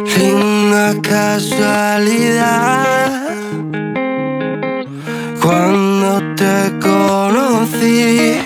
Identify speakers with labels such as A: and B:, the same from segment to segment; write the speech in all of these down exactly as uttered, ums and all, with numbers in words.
A: Linda casualidad, cuando te conocí,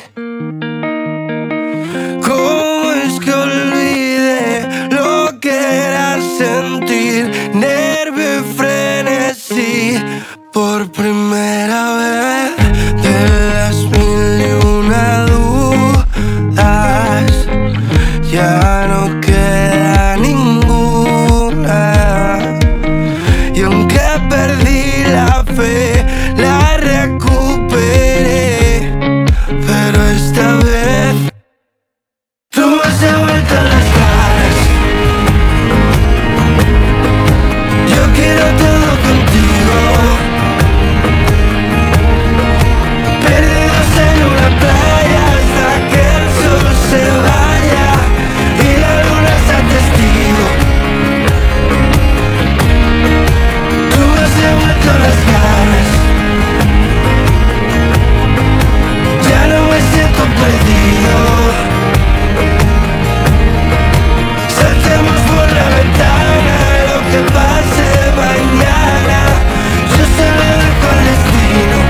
A: ¿cómo es que olvidé lo que era sentir nervio y frenesí por primera vez? De las mil y una dudas, ya no queda ninguna. Y aunque perdí la fe, la recuperé. Pero esta vez tú me has devuelto las ganas. Yo quiero todo contigo, perdidos en una playa hasta que el sol se vaya y la luna sea testigo. Tú me has devuelto las ganas, ya no me siento perdido. Saltemos por la ventana, lo que pase mañana, yo se lo dejo al destino.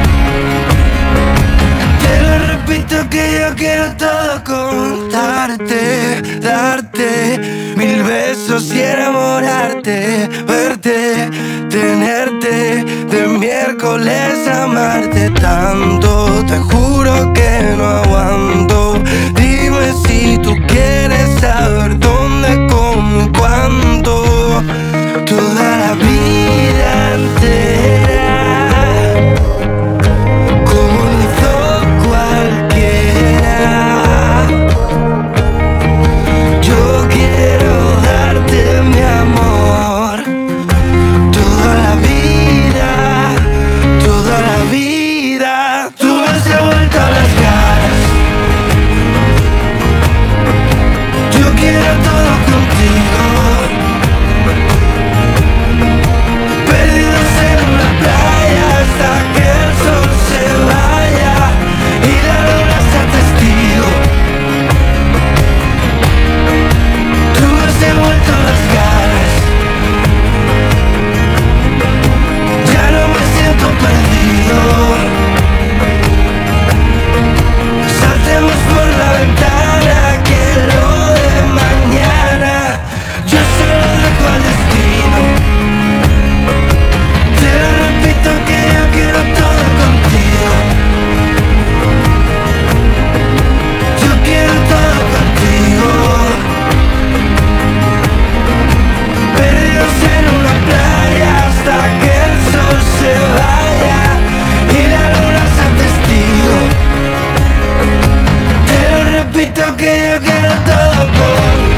A: Te lo repito que yo quiero todo contarte, darte mil besos y enamorarte, verte, tenerte, de miércoles amarte tanto. Te juro que no aguanto. Dime si tú quieres saber dónde, cómo y cuándo. Toda la vida entera, como lo hizo cualquiera. Yo quiero darte mi amor. Toda la vida, toda la vida. Tú me has devuelto las ganas. Yo quiero todo contigo, perdidos en una playa hasta que el sol se vaya y la luna sea testigo. Tú me has devuelto las ganas, ya no me siento perdido. Saltemos por la ventana, que lo de mañana yo se lo dejo al destino. Te lo repito que yo quiero todo contigo. Yo quiero todo contigo, perdidos en una playa hasta que el sol se vaya y la luna sea testigo. Te lo repito que yo quiero todo contigo.